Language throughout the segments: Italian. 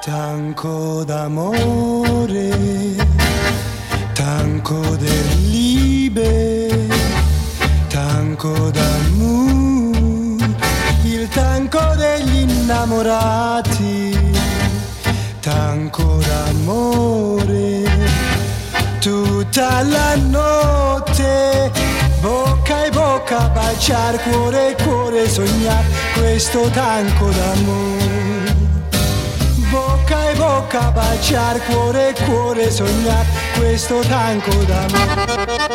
Tanco d'amore, tanco del Liebe, tanco d'amore, il tanco degli innamorati, tanco d'amore, tutta la notte, bocca e bocca, baciar, cuore e cuore, sognar questo tanco d'amore. Bocca e bocca, baciar, cuore e cuore, sognar questo tanco d'amore.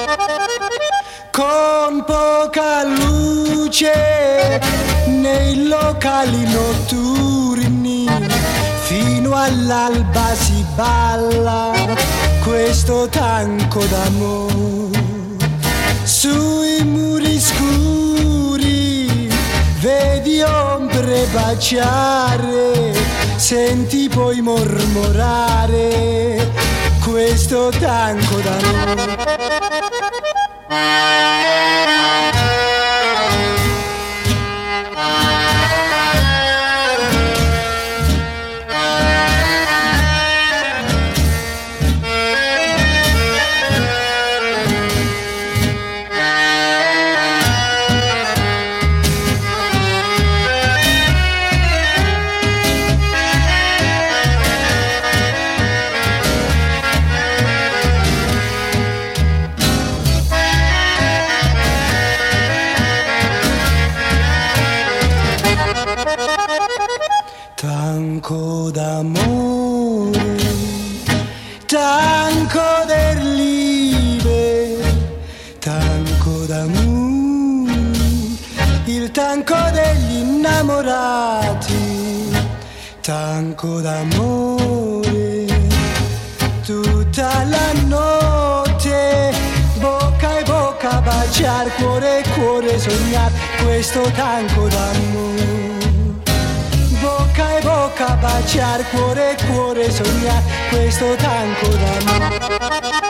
Con poca luce nei locali notturni, fino all'alba si balla questo tanco d'amore. Sui muri scuri vedi ombre baciare, senti poi mormorare questo tanco d'amore. Tanco d'amore, tanco del Liebe, tanco d'amore, il tanco degli innamorati, tanco d'amore, tutta la notte, bocca e bocca, baciar, cuore e cuore, sognar questo tanco d'amore. Bocca e bocca, baciar, cuore e cuore, sognar questo tanco d'amore.